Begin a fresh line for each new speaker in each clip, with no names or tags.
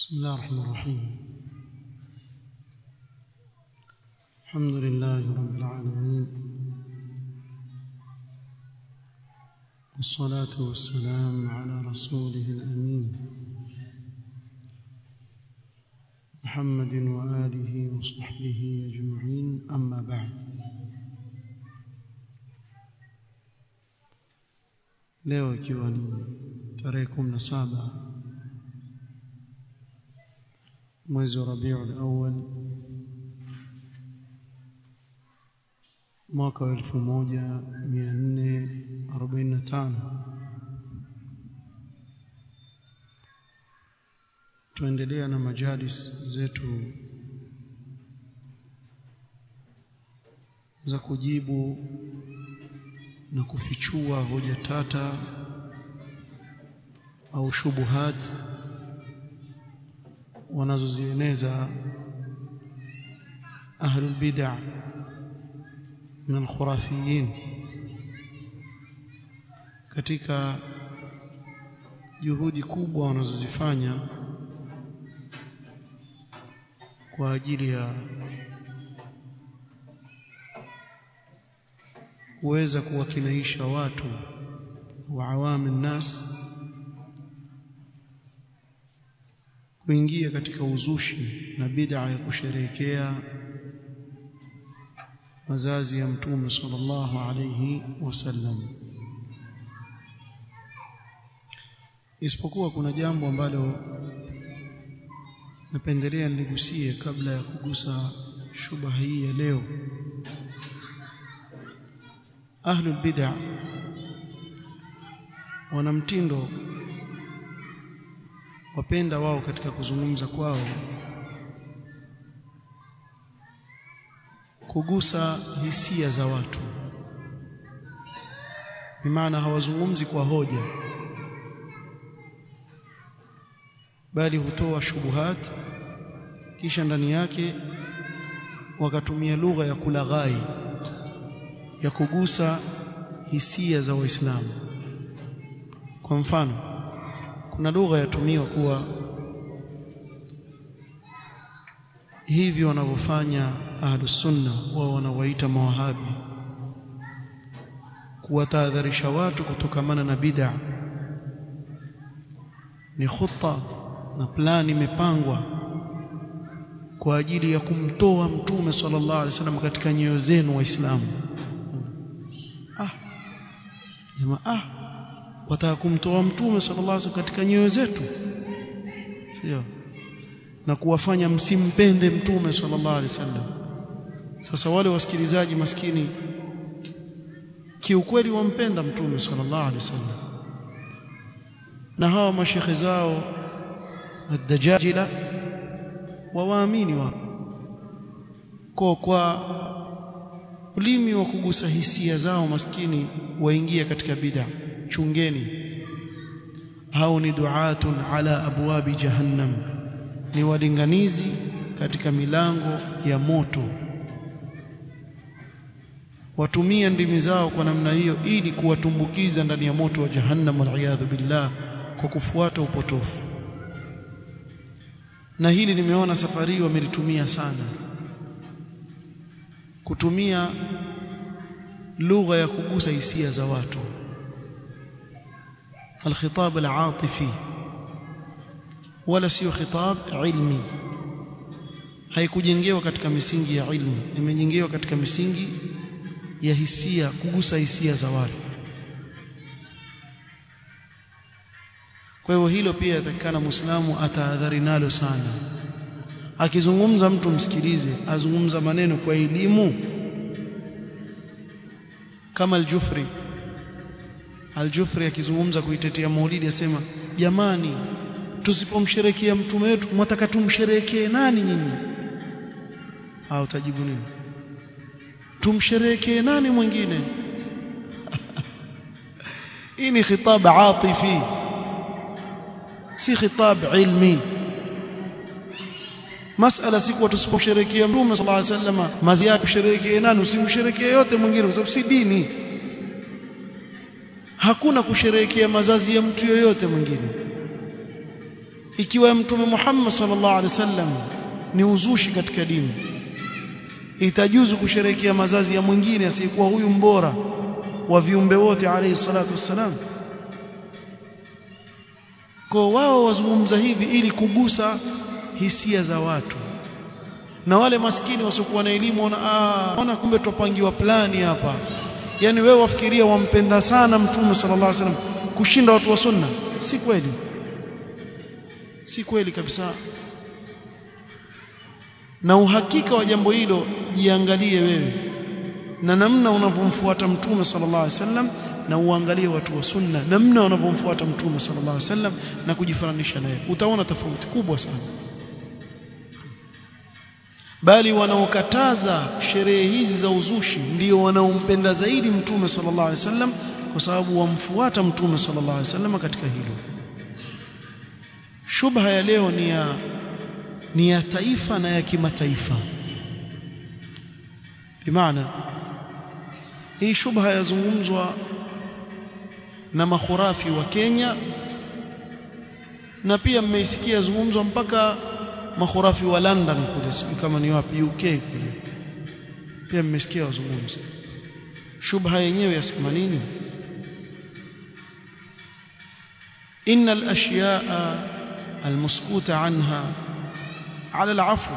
بسم الله الرحمن الرحيم. الحمد لله رب العالمين، والصلاة والسلام على رسوله الأمين محمد وآله وصحبه أجمعين، أما بعد. leo ikiwa ni tarehe 17 mwezi wa Rabiul Awwal mwaka 1445, tuendelea na majalis zetu za kujibu na kufichua hoja tata au shubuhat wanazozieneza ahlul bid'ah min al-khurafiyin, katika juhudi kubwa wanazozifanya kwa ajili ya kuweza kuwakinaisha watu wa awami nnas kuingia katika uzushi na bid'a ya kusherehekea mazazi ya Mtume sallallahu alayhi wasallam. Isipokuwa kuna jambo ambalo napendelea niligusie kabla ya kugusa shubha hii ya leo. Ahlul bid'ah wana mtindo, wapenda wao katika kuzungumza kwao kugusa hisia za watu, bimaana hawazungumzi kwa hoja, bali hutoa shubuhat, kisha ndani yake wakatumia lugha ya kulaghai ya kugusa hisia za Waislamu. Kwa mfano, kuna lugha yatumiwa kuwa hivi wanavyofanya ahlus sunna, wao wanawaita mawahabi, kuwatahadharisha watu kutokamana na bid'a. Ni khutta na plani imepangwa kwa ajili ya kumtoa Mtume sallallahu alaihi wasallam katika nyoyo zenu Waislamu. Wataka kumtoa Mtume sallallahu alaihi wasallam katika nyoyo zetu, sio? Na kuwafanya msimpende Mtume sallallahu alaihi wasallam. Sasa wale wasikilizaji maskini kiukweli wampenda Mtume sallallahu alaihi wasallam, na hawa mashekhe zao ad-dajajila waamini kwa ulimi wa kugusa hisia zao maskini waingia katika bid'a. Chungeni, hao ni duatun ala abwabi jahannam, ni walinganizi katika milango ya moto. Watumia ndimi zao kwa namna hiyo ili kuwatumbukiza ndani ya moto wa jahannam, wal billah, kwa kufuata upotofu. Na hili nimeona safari wamelitumia sana, kutumia lugha ya kugusa hisia za watu, al-khitab al-atifi, wala sio khitab ilmi. Haikujengewa katika misingi ya ilmu, imejengewa katika misingi ya hisia, kugusa hisia za watu. Kwa hivyo hilo pia yatakana Muislamu atahadhari nalo sana. Akizungumza mtu msikilize, azungumza maneno kwa elimu. Kama Al-Jufri akizungumza kuitetea Maulidi asema, jamani, tusipomsherehekea mtume wetu mwataka tumsherehekee nani nyinyi? Hao utajibu nini? Tumsherehekee nani mwingine? Hii ni khitab atifi, si khitab ilmi. Masala si kwa tusipomsherehekea Mtume sallallahu alaihi wasallam mazia kusherehekea nani, usimsherehekee yote mwingine, kwa sababu si dini. Hakuna kusherehekea mazazi ya mtu yoyote mwingine. ikiwa mtume Muhammad sallallahu alaihi wasallam ni uzushi katika dini, itajuzu kusherehekea mazazi ya mwingine asiyekuwa huyu mbora wa viumbe wote alayhi salatu wassalam? Kwa wao wazungumza hivi ili kugusa hisia za watu, na wale maskini wasiokuwa na elimu ona kumbe tupangiwa plani hapa. Yani wewe wafikiria wampenda sana mtume sallallahu alaihi wasallam kushinda watu wa sunna? Si kweli, si kweli kabisa. Na uhakika wa jambo hilo jiangalie wewe na namna unavyomfuata mtume sallallahu alaihi wasallam, na uangalie watu wa sunna namna wanavyomfuata mtume sallallahu alaihi wasallam na kujifananisha naye, utaona tofauti kubwa sana. Bali wanaokataza sherehe hizi za uzushi ndio wanaompenda zaidi mtume sallallahu alaihi wasallam, kwa sababu wamfuata mtume sallallahu alaihi wasallam katika hilo. Shubha ya leo ni ya taifa na ya kimataifa. Bimaana hii shubha yazungumzwa na makhurafi wa Kenya, na pia mmeisikia yazungumzwa mpaka makhurafi wa London kule, kama ni wapi, UK kule pia mmesikia wazungumza. Shubha yenyewe yasema nini? inna al-ashya'a al-muskuta anha ala al-'afw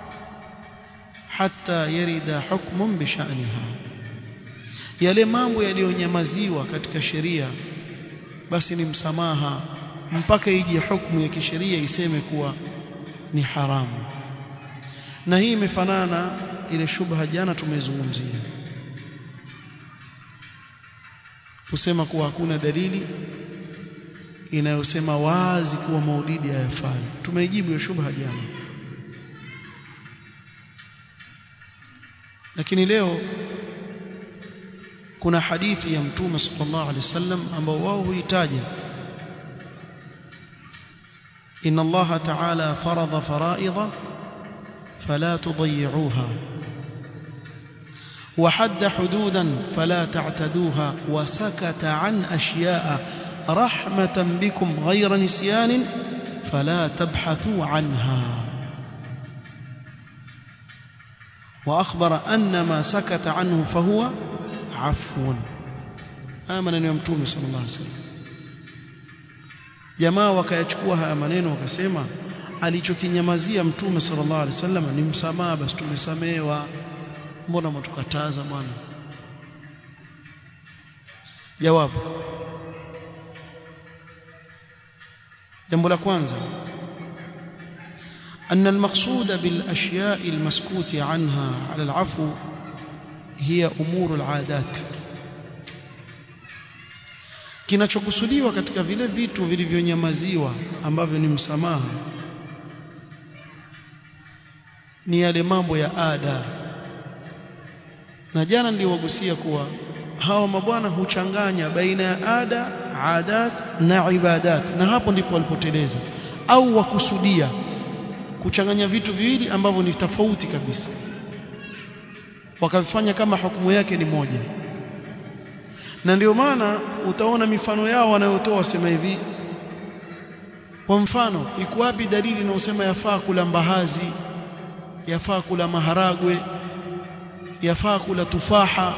hatta yarida hukmun bi sha'niha, yale mambo yaliyonyamaziwa katika sheria basi ni msamaha mpaka ije hukumu ya kisheria iseme kuwa ni haramu. Na hii imefanana ile shubha jana tumezungumzia, kusema kuwa hakuna dalili inayosema wazi kuwa maulidi hayafai. Tumeijibu hiyo shubha jana. Lakini leo kuna hadithi ya mtume sallallahu alaihi wasallam ambao wao huitaja, inna Allah ta'ala farada faraidha fala tudayyi'uha wa hadda hududan fala ta'taduha wa sakata an ashya'a rahmatan bikum ghayra nisyanin fala tabhathu anha. وأخبر أن ما سكت عنه فهو عفو. آمن أن يمتوم صلى الله عليه وسلم. jamaa wakayachukua haya maneno wakasema alichokinyamazia mtume sallallahu alaihi wasallam ni msamaha, basi tumesamehewa, mbona mtukataza bwana? Jawabu, jambo la kwanza, أن المقصود بالأشياء المسكوت عنها على العفو هي أمور العادات. Kinachokusudiwa katika vile vitu vilivyonyamaziwa ambavyo ni msamaha ni yale mambo ya ada. Na jana niliwagusia kuwa hawa mabwana huchanganya baina ya ada, adat na ibadat, na hapo ndipo walipoteleza, au wakusudia kuchanganya vitu viwili ambavyo ni tofauti kabisa, wakavifanya kama hukumu yake ni moja. Na ndio maana utaona mifano yao wanayotoa wasema hivi, kwa mfano, iko wapi dalili inayosema yafaa kula mbahazi, yafaa kula maharagwe, yafaa kula tufaha?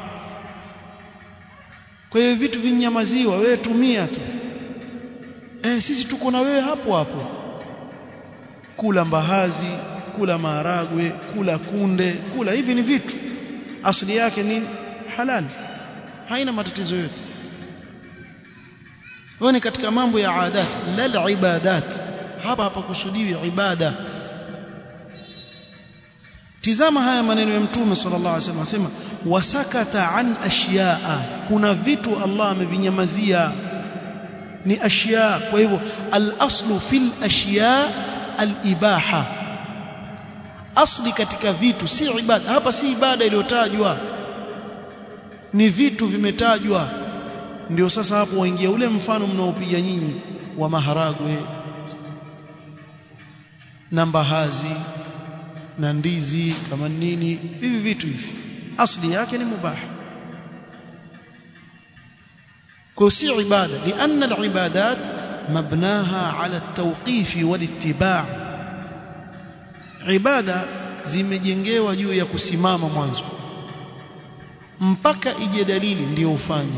Kwa hiyo vitu vinyamaziwa, wewe tumia tu, sisi tuko na wewe hapo hapo. Kula mbahazi, kula maharagwe, kula kunde, kula hivi ni vitu asili yake ni halali, haina matatizo yote. Ni katika mambo ya adat, la ibadat. Hapa kusudiwi ibada. Tizama haya maneno ya mtume sallallahu alaihi wasallam, asema wasakata an ashya'a, kuna vitu Allah amevinyamazia, ni ashya. Kwa hivyo al-aslu fil ashya' al-ibaha, asli katika vitu si ibada. Hapa si ibada iliyotajwa, ni vitu vimetajwa. Ndio sasa hapo waingia ule mfano mnaopiga nyinyi wa maharagwe na mbahazi na ndizi kama nini, hivi vitu hivi asli yake ni mubah, kwa si ibada. Lianna al-ibadat mabnaha ala at-tawqif wal-ittiba'. Ibada zimejengewa juu ya kusimama mwanzo mpaka ije dalili ndio ufanye,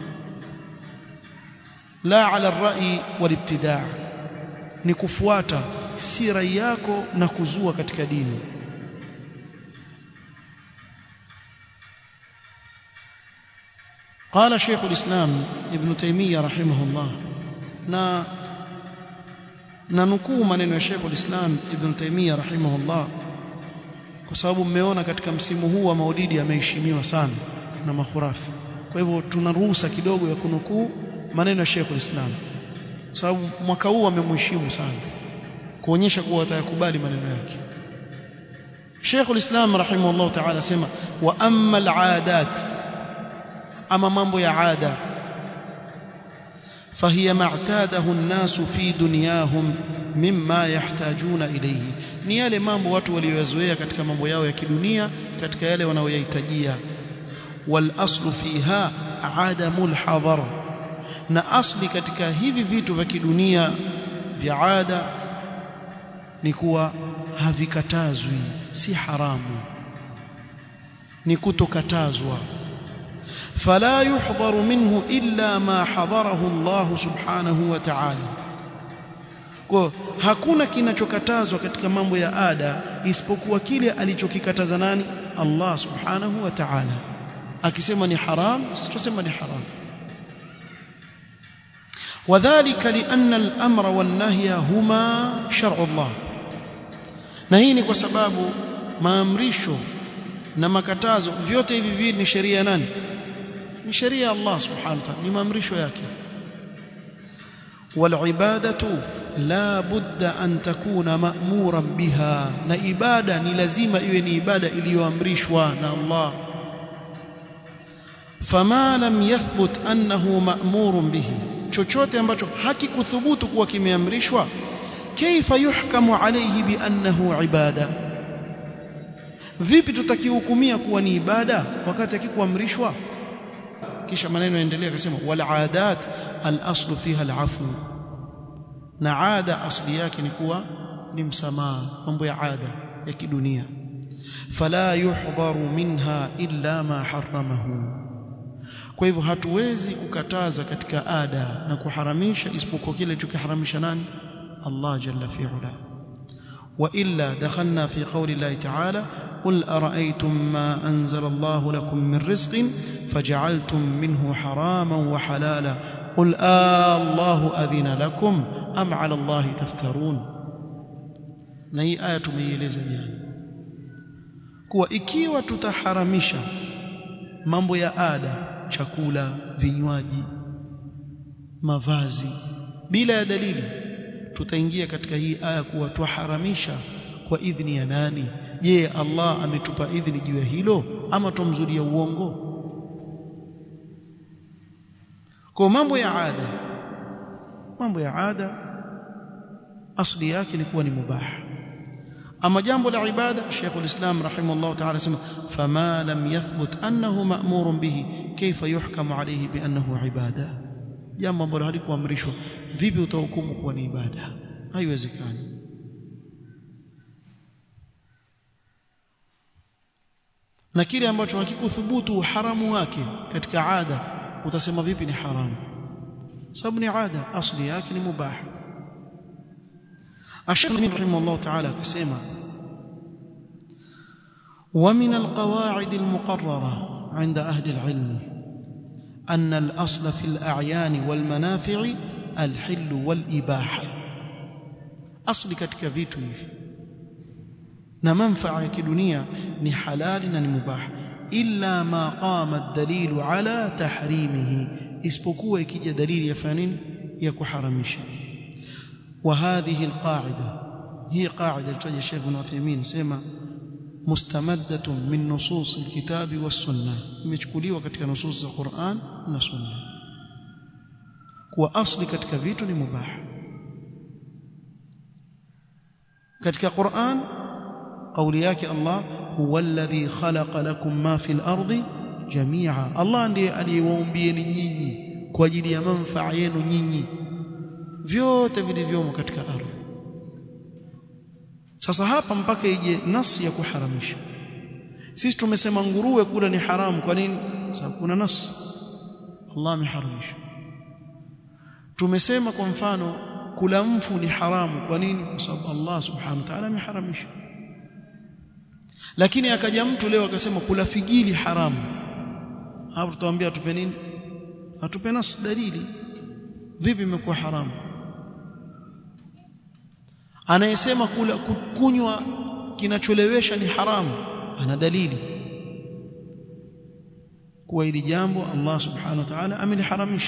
la ala ar-ra'i wal-ibtida', ni kufuata si rai yako na kuzua katika dini. قال شيخ الإسلام ابن تيمية رحمه الله ننukuu maneno ya Sheikh al-Islam Ibn Taymiyyah rahimahullah, kwa sababu mmeona katika msimu huu wa Maulidi ameheshimiwa sana na makhurafi. Kwa hivyo tunaruhusa kidogo ya kunukuu maneno ya Sheikh al-Islam, kwa sababu mwaka huu amemheshimu sana, kuonyesha kuwa atayakubali maneno yake. Sheikh al-Islam rahimahullah ta'ala sema, wa amma al-'adat, ama mambo ya ada, فهي ما اعتاده الناس في دنياهم مما يحتاجون إليه, ni yale mambo watu walioyazoea katika mambo yao ya kidunia, katika yale wanayoyahitajia. Wal aslu fiha adamul hadar, na asli katika hivi vitu vya kidunia vya ada ni kuwa havikatazwi, si haramu, ni kutokatazwa. فلا يحضر منه إلا ما حضره الله سبحانه وتعالى. Kwa hakuna kinachokatazwa katika mambo ya ada isipokuwa kile alichokikataza nani? Allah subhanahu wa ta'ala. Akisema ni haram, tutasema ni haram. وذلك لأن الأمر والنهي هما شرع الله. Na hii ni kwa sababu maamrisho na makatazo vyote hivi viwili ni sheria nani? Ni sheria Allah subhanahu wa ta'ala, ni maamrisho yake. Wal ibadatu la budda an takuna ma'muran biha, na ibada ni lazima iwe ni ibada iliyoamrishwa na Allah. Fama lam yathbut annahu ma'murun bihi, chochote ambacho hakikuthubutu kuwa kimeamrishwa, kaifa yuhkamu alayhi bi annahu ibada, vipi tutakihukumia kuwa ni ibada wakati hakikuamrishwa? Kisha maneno yaendelea akasema, wal aadat al aslu fiha al afu, na ada asli yake ni kuwa ni msamaha, mambo ya ada ya kidunia. Fala yuhdharu minha illa ma haramahu, kwa hivyo hatuwezi kukataza katika ada na kuharamisha isipokuwa kile tukiharamisha nani? Allah jalla fi'ala. wa illa dakhalna fi qawli Allah ta'ala, قل أرأيتم ما أنزل الله لكم من رزق فجعلتم منه حراما وحلالا قل الله أذن لكم أم على الله تفترون. na hii aya tumeieleza jana kuwa ikiwa tutaharamisha mambo ya ada, chakula, vinywaji, mavazi bila ya dalili, tutaingia katika hii aya kuwa tuharamisha kwa idhini ya nani? Je, Allah ametupa idhini juu ya hilo ama tumzulia uongo? Kwa mambo ya ada asli yake ni kuwa ni mubah. Ama jambo la ibada, Sheikh al-Islam rahimahullah ta'ala sema, fama lam yathbut annahu ma'murun bihi kayfa yuhkamu alayhi bi annahu ibada, jambo ambalo halikuamrishwa vipi utahukumu kuwa ni ibada? Haiwezekani. Na kile ambacho hakikuthubutu haramu wake katika ada, utasema vipi ni haramu? Sababu ni ada, asli yake ni mubah. Ash-Shaykh rahimahullah ta'ala akasema, wa min al-qawa'id al-muqarrara 'inda ahli al-'ilm anna al-asla fi al-a'yan wal-manafi' al-hill wal-ibaha, asli katika vitu hivi na manfaa ya kidunia ni halali na ni mubah, illa ma qama ad-dalilu ala tahrimihi, isipokuwa ikija dalili ya fanini ya kuharamisha. Wa hadhihi al-qa'ida, hii qa'ida ilitaja Sheikh Ibn Uthaymeen, sema mustamaddatun min nusus al-kitabi was-sunnah, imechukuliwa katika nusus za Qur'an na Sunna, kwa asli katika vitu ni mubah. Katika Qur'an قولي yake Allah, huwa alladhi khalaqa lakum ma fil ardi jami'a, Allah ndiye aliyewaumbieni nyinyi kwa ajili ya manufaa yenu nyinyi. vyote vilivyomo katika ardhi. Sasa hapa mpaka ije nasi ya kuharamisha. Sisi tumesema nguruwe kula ni haramu. Kwa nini? Sababu kuna nasi Allah ameharamisha. Tumesema kwa mfano kula mfu ni haramu. Kwa nini? Kwa sababu Allah subhanahu wa ta'ala ameharamisha. Lakini akaja mtu leo akasema kula figili haramu. Hapo tutawaambia atupe nini? Atupe nasi, dalili. Vipi imekuwa haramu? Anayesema kula kunywa kinacholewesha ni haramu, ana dalili kwa hili jambo Allah subhanahu wa ta'ala ameliharamisha.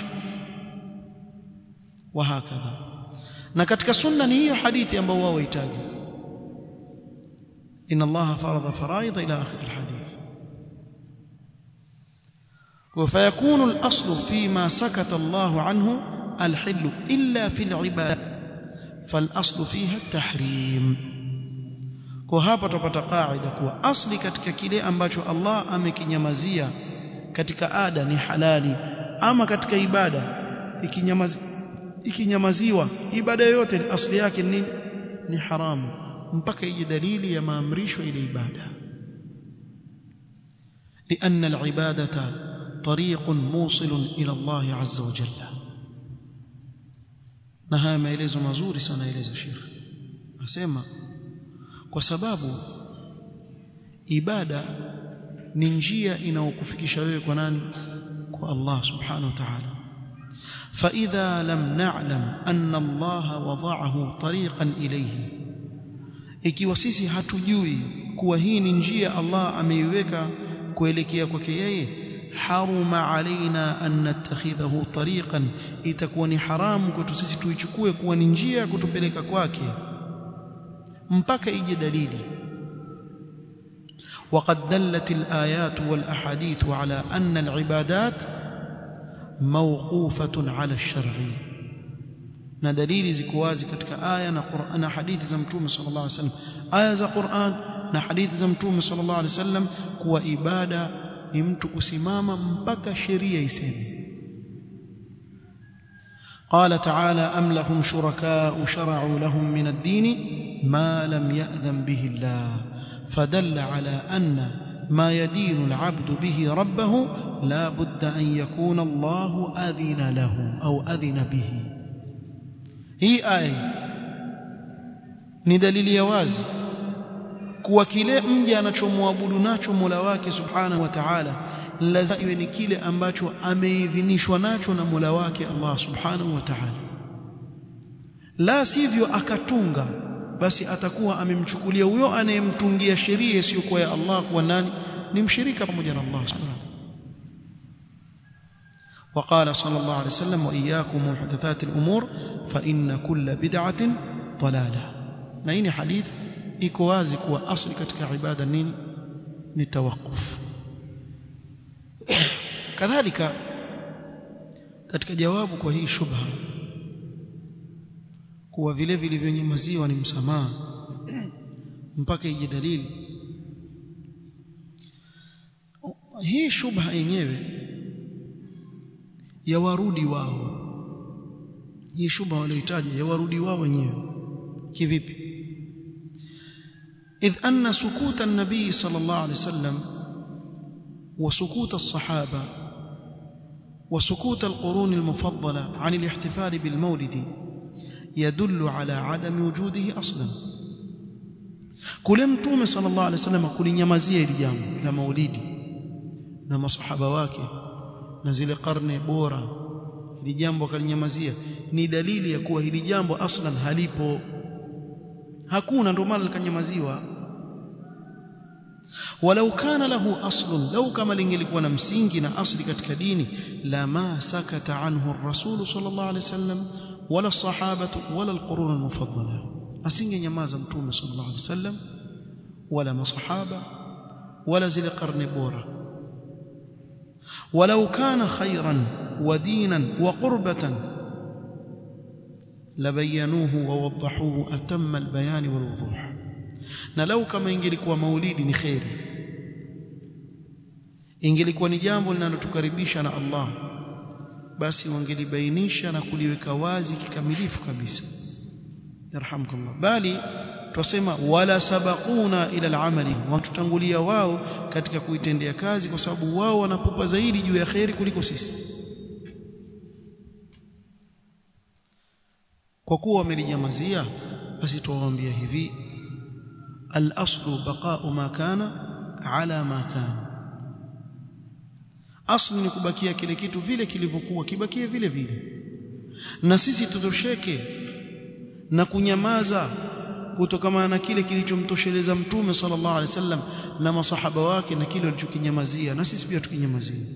Wa hakadha. Na katika sunna ni hiyo hadithi ambayo wao wahitaji, inna Allah faradha faraidha ila akhir alhadith. وفيكون الأصل فيما سكت الله عنه الحل إلا في العبادة فالأصل فيها التحريم. Kwa hapa tupata kaida kuwa asli katika kile ambacho Allah amekinyamazia katika ada ni halali, ama katika ibada ikinyamaziwa ibada yote asli yake ni haramu, mpaka ije dalili ya maamrisho ile ibada. لأن العبادة طريق موصل إلى الله عز وجل. na haya maelezo mazuri sana eleza Sheikh asema kwa sababu ibada ni njia inayokufikisha wewe kwa nani? Kwa Allah subhanahu wa ta'ala. fa idha lam na'lam anna Allah wada'ahu tariqan ilayhi, ikiwa sisi hatujui kuwa hii ni njia Allah ameiweka kuelekea kwake yeye, haruma alaina an nattakhidhahu tariqan, itakuwa ni haramu kwetu sisi tuichukue kuwa ni njia ya kutupeleka kwake mpaka ije dalili. وقد دلت الآيات والأحاديث على أن العبادات موقوفة على الشرع. na dalili ziko wazi katika aya na Qur'an na hadithi za Mtume sallallahu alaihi wasallam, aya za Qur'an na hadithi za Mtume sallallahu alaihi wasallam, kuwa ibada ni mtu kusimama mpaka sheria iseme. قال تعالى أم لهم شركاء شرعوا لهم من الدين ما لم يأذن به الله فدل على أن ما يدين العبد به ربه لا بد أن يكون الله أذن له أو أذن به. هي آية ni dalili ya wazi kuwa kile mja anachomwabudu nacho Mola wake subhanahu wa ta'ala lazima iwe ni kile ambacho ameidhinishwa nacho na Mola wake Allah subhanahu wa ta'ala. La sivyo akatunga, basi atakuwa amemchukulia huyo anayemtungia sheria sio kwa ya Allah kuwa nani? Ni mshirika pamoja na Allah subhanahu. وقال صلى الله عليه وسلم وإياكم محدثات الأمور فإن كل بدعة ضلالة. na hii ni hadith iko wazi kuwa asli katika ibada nini? Ni tawakkuf. kadhalika katika jawabu kwa hii shubha kuwa vile vilivyonyamaziwa ni msamaha mpaka ije dalili, hii shubha yenyewe ya warudi wao, hii shubha walioitaja ya warudi wao wenyewe kivipi? إذ أن سكوت النبي صلى الله عليه وسلم وسكوت الصحابة وسكوت القرون المفضلة عن الاحتفال بالمولد يدل على عدم وجوده أصلا. كل متوم صلى الله عليه وسلم كل nyamazia ili jambo la maulidi na masahaba wake na zile karne bora, ili jambo kalinyamazia, ni dalili ya kuwa hili jambo aslan halipo, hakuna, ndio maana likanyamaziwa. walau kana lahu aslun, lau kama lingelikuwa na msingi na asli katika dini, lama sakata anhu ar-rasul sallallahu alaihi wasallam wala sahabatu wala al-qurun al-mufaddala, asingenyamaza mtume sallallahu alaihi wasallam wala masahaba wala zile karne bora. walau kana khayran wa dinan wa qurbatan labayanuhu wa wadahuhu atamma albayan walwuduh. na lau kama ingelikuwa maulidi ni khairi, ingelikuwa ni jambo linalotukaribisha na Allah, basi wangelibainisha na kuliweka wazi kikamilifu kabisa. Yarhamkallah. Bali tusema wala sabaquna ila al-amali, watutangulia wao katika kuitendea kazi, kwa sababu wao wanapupa zaidi juu ya khairi kuliko sisi. Kwa kuwa wamelinyamazia, basi tuwaambia hivi, al-aslu baqa'u ma kana ala ma kana. Asli ni kubakia kile kitu vile kilivyokuwa, kibakie vile vile, na sisi tutosheke na kunyamaza kutokana na kile kilichomtosheleza Mtume sallallahu alaihi wasallam na masahaba wake na kile walichokinyamazia, na sisi pia tukinyamazia.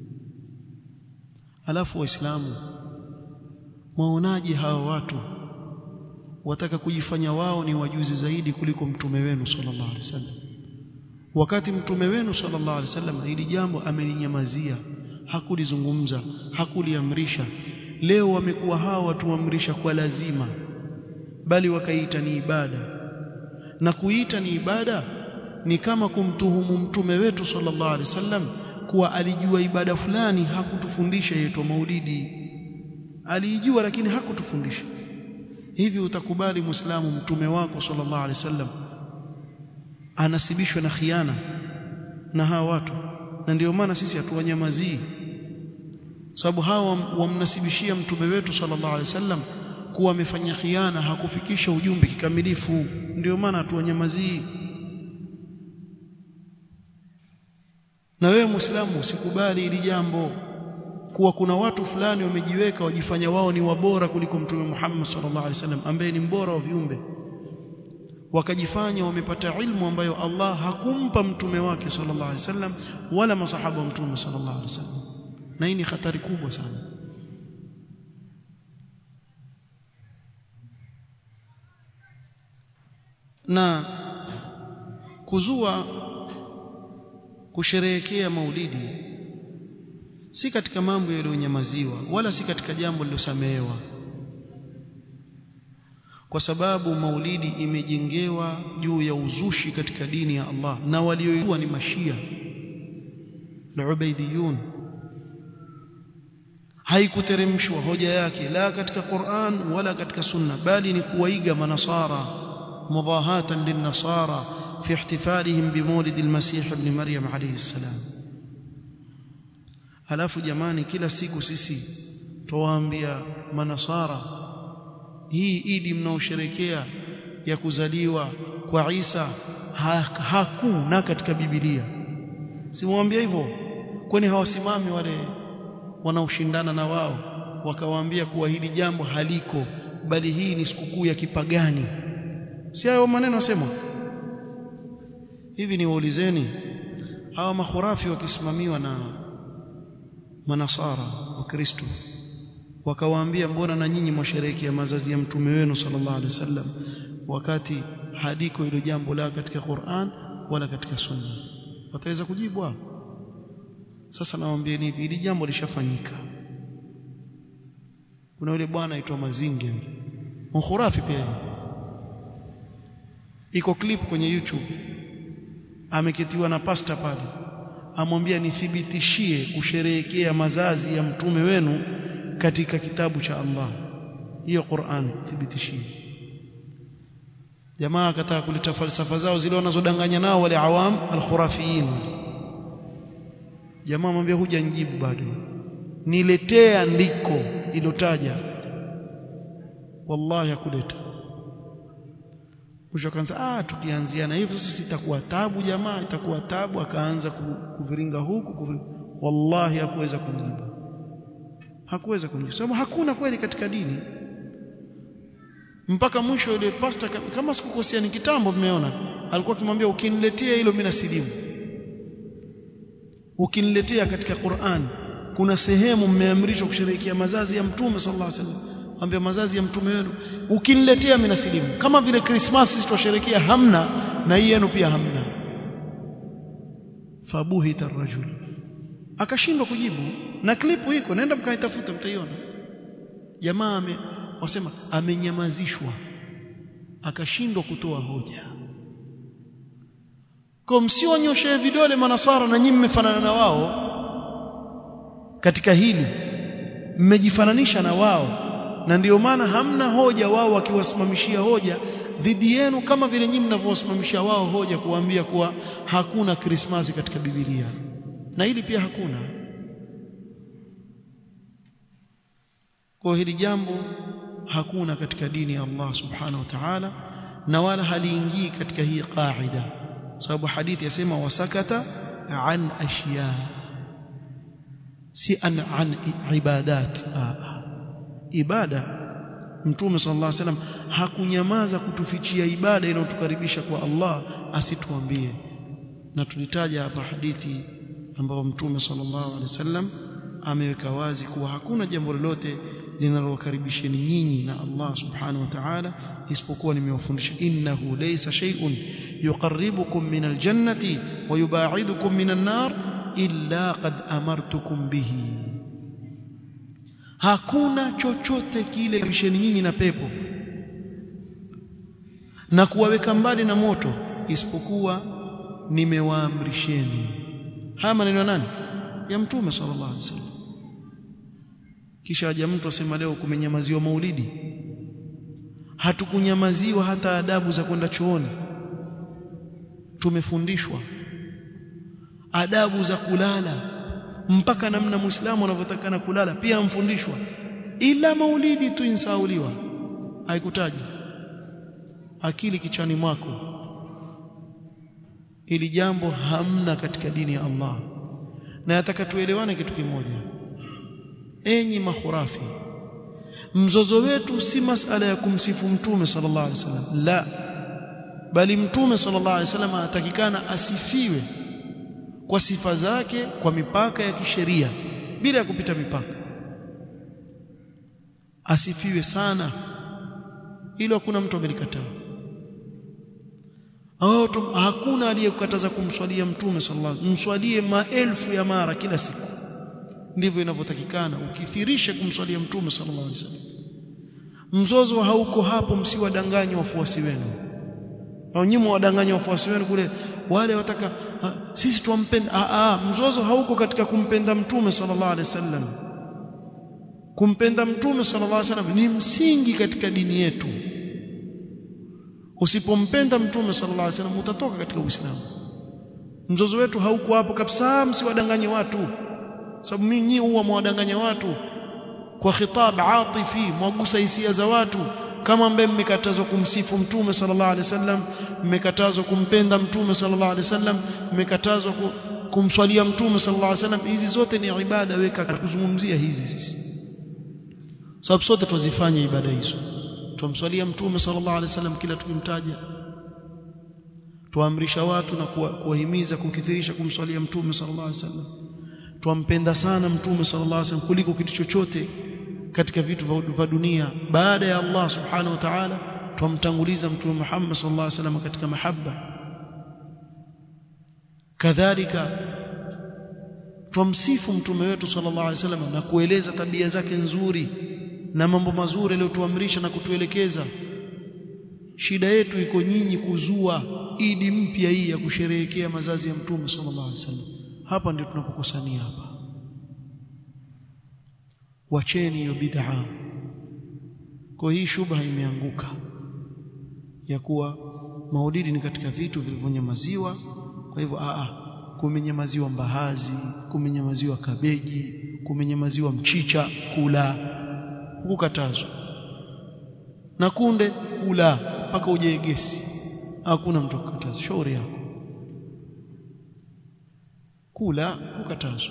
Alafu waislamu, maonaje hawa watu wataka kujifanya wao ni wajuzi zaidi kuliko mtume wenu sallallahu alaihi wasallam, wakati mtume wenu sallallahu alaihi wasallam hili jambo amelinyamazia, hakulizungumza, hakuliamrisha. Leo wamekuwa hawa watu waamrisha kwa lazima, bali wakaita ni ibada, na kuita ni ibada ni kama kumtuhumu mtume wetu sallallahu alaihi wasallam kuwa alijua ibada fulani hakutufundisha, yetu maulidi alijua lakini hakutufundisha. Hivi utakubali muislamu mtume wako sallallahu alaihi wasallam anasibishwa na khiana na hawa watu? Na ndio maana sisi hatuwanyamazii, sababu hawa wamnasibishia mtume wetu sallallahu alaihi wasallam kuwa amefanya khiana, hakufikisha ujumbe kikamilifu. Ndio maana hatuwanyamazii. Na wewe muislamu usikubali hili jambo, kuwa kuna watu fulani wamejiweka wajifanya wao ni wabora kuliko mtume Muhammad sallallahu alaihi wasallam ambaye ni mbora wa viumbe, wakajifanya wamepata ilmu ambayo Allah hakumpa mtume wake sallallahu alaihi wasallam wala masahaba wa mtume sallallahu alaihi wasallam. Na hii ni hatari kubwa sana. Na kuzua kusherehekea maulidi si katika mambo yaliyonyamaziwa, wala si katika jambo lilosamehewa, kwa sababu maulidi imejengewa juu ya uzushi katika dini ya Allah, na waliokuwa ni mashia al-ubaidiyun. Haikuteremshwa hoja yake la katika Qur'an wala katika Sunna, bali ni kuwaiga manasara, mudahatan lin-nasara fi ihtifalihim bi maulid al-masih ibn Maryam alayhi salam. Halafu jamani, kila siku sisi tuwaambia manasara, hii idi mnaosherekea ya kuzaliwa kwa Isa hakuna katika Biblia. Simwambia hivyo, kwani hawasimami wale wanaoshindana na wao wakawaambia kuwa hili jambo haliko, bali hii ni sikukuu ya kipagani? Si hayo maneno wasema hivi? Ni waulizeni hawa makhurafi wakisimamiwa na manasara wa Kristo, wakawaambia mbona na nyinyi mwasherehekea mazazi ya mtume wenu sallallahu alaihi wasallam, wakati hadiko hilo jambo la katika Qur'an wala katika Sunna? Wataweza kujibu hapo? Sasa nawaambieni hivi, hili jambo lishafanyika. Kuna yule bwana aitwa Mazinge, mkhurafi pia, iko clip kwenye YouTube, ameketiwa na pasta pale, amwambia nithibitishie kusherehekea mazazi ya mtume wenu katika kitabu cha Allah, hiyo Qur'an, thibitishie. Jamaa akataka kuleta falsafa zao zile wanazodanganya nao wale awam al-khurafiyin. Jamaa amwambia huja njibu bado, niletee andiko lilotaja. Wallahi hakuleta. Mwisho akaanza tukianzia na hivyo sisi itakuwa tabu jamaa, itakuwa tabu. Akaanza kuviringa huku wallahi hakuweza kumjibu, hakuweza kumjibu, sababu hakuna kweli katika dini. Mpaka mwisho yule pastor, kama sikukosea ni kitambo, mmeona alikuwa akimwambia ukiniletea hilo mimi nasilimu, ukiniletea katika Qur'an kuna sehemu mmeamrishwa kusherehekea mazazi ya mtume sallallahu alaihi wasallam, ambia mazazi ya mtume wenu ukiniletea mimi nasilimu. Kama vile Christmas sisi tusherehekea hamna, na hii yenu pia hamna. Fabuhita ar-rajul, akashindwa kujibu. Na klipu iko, nenda mkaitafuta mtaiona. Jamaa wasema amenyamazishwa, akashindwa kutoa hoja. Kwa msionyoshe vidole manasara na nyinyi mmefanana na wao katika hili. mmejifananisha na wao, na ndio maana hamna hoja wao wakiwasimamishia hoja dhidi yenu kama vile nyinyi mnavyowasimamishia wao hoja kuambia kuwa hakuna Krismasi katika Biblia, na hili pia hakuna. Kwa hili jambo hakuna katika dini ya Allah subhanahu wa ta'ala, na wala haliingii katika hii qaida, sababu hadithi yasema wasakata an ashya, si an ibadat. Ibada Mtume sallallahu alaihi wasallam hakunyamaza kutufichia ibada inayotukaribisha kwa Allah asituambie, na tulitaja hapa hadithi ambayo Mtume sallallahu alaihi wasallam ameweka wazi kuwa hakuna jambo lolote linalowakaribisheni nyinyi na Allah subhanahu wa ta'ala isipokuwa nimewafundisha, innahu laysa shay'un yuqarribukum min aljannati wa yubaidukum min an-nar illa qad amartukum bihi. Hakuna chochote kile kisheni nyinyi na pepo na kuwaweka mbali na moto isipokuwa nimewaamrisheni. Haya maneno nani? Ya Mtume sallallahu alaihi wasallam. Kisha aje mtu asema leo kumenyamaziwa maulidi. Hatukunyamaziwa hata adabu za kwenda chooni. Tumefundishwa adabu za kulala, mpaka namna Muislamu anavyotakana kulala pia amfundishwa, ila maulidi tu insauliwa, haikutajwa. Akili kichani mwako, ili jambo hamna katika dini ya Allah. Na nataka tuelewane kitu kimoja, enyi makhurafi, mzozo wetu si masala ya kumsifu Mtume sallallahu alaihi wasallam, la, bali Mtume sallallahu alaihi wasallam atakikana asifiwe kwa sifa zake kwa mipaka ya kisheria bila ya kupita mipaka. Asifiwe sana, hilo hakuna mtu amelikataa. Hakuna aliyekukataza kumswalia Mtume sallallahu alaihi wasallam. Mswalie maelfu ya mara kila siku, ndivyo inavyotakikana, ukithirisha kumswalia Mtume sallallahu alaihi wasallam. Mzozo hauko hapo, msiwadanganye wafuasi wenu. Au nyinyi mwadanganya wafuasi wenu kule, wale wataka sisi tumpenda. Mzozo hauko katika kumpenda Mtume sallallahu alaihi wasallam. Kumpenda Mtume sallallahu alaihi wasallam ni msingi katika dini yetu. Usipompenda Mtume sallallahu alaihi wasallam utatoka katika Uislamu. Mzozo wetu hauko hapo kabisa, msiwadanganye watu. Sababu nyinyi huwa mwadanganya watu kwa khitab atifi, mwagusa hisia za watu, kama ambaye mmekatazwa kumsifu Mtume sallallahu alaihi wasallam, mmekatazwa kumpenda Mtume sallallahu alaihi wasallam, mmekatazwa kumswalia Mtume sallallahu alaihi wasallam. Hizi zote ni ibada, weka kuzungumzia hizi sisi, sababu sote tuzifanye ibada hizo. Tumswalia Mtume sallallahu alaihi wasallam kila tukimtaja, tuamrisha watu na kuwahimiza kukithirisha kumswalia Mtume sallallahu alaihi wasallam. Tumpenda sana Mtume sallallahu alaihi wasallam kuliko kitu chochote katika vitu vya dunia. Baada ya Allah subhanahu wa ta'ala, tumtanguliza Mtume Muhammad sallallahu alaihi wasallam katika mahaba. Kadhalika tumsifu mtume wetu sallallahu alaihi wasallam na kueleza tabia zake nzuri na mambo mazuri aliyotuamrisha na kutuelekeza. Shida yetu iko nyinyi kuzua idi mpya hii ya kusherehekea mazazi ya Mtume sallallahu alaihi wasallam. Hapa ndio tunapokosania hapa. Wacheni hiyo bid'a. Kwa hii shubha imeanguka ya kuwa maulidi ni katika vitu vilivyonyamaziwa. Kwa hivyo kumenyamaziwa mbaazi, kumenyamaziwa kabeji, kumenyamaziwa mchicha kula, hukatazwa. Na kunde kula mpaka uje gesi, hakuna mtu kukataza, shauri yako. Kula hukatazwa.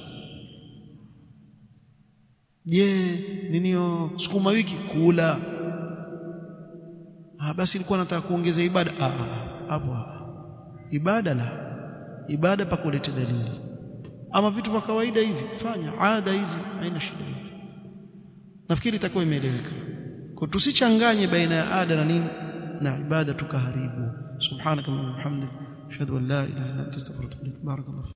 Je, ninio sukuma wiki kula? Basi ilikuwa nataka kuongeza ibada. Hapo ibada la ibada pa kuleta dalili. Ama vitu vya kawaida hivi fanya, ada hizi haina shida yote. Nafikiri itakuwa imeeleweka. Kwa tusichanganye baina ya ada na nini na ibada tukaharibu. Subhanaka wa bihamdika ashhadu an la ilaha illa anta astaghfiruka wa atubu ilaik. Barakallahu.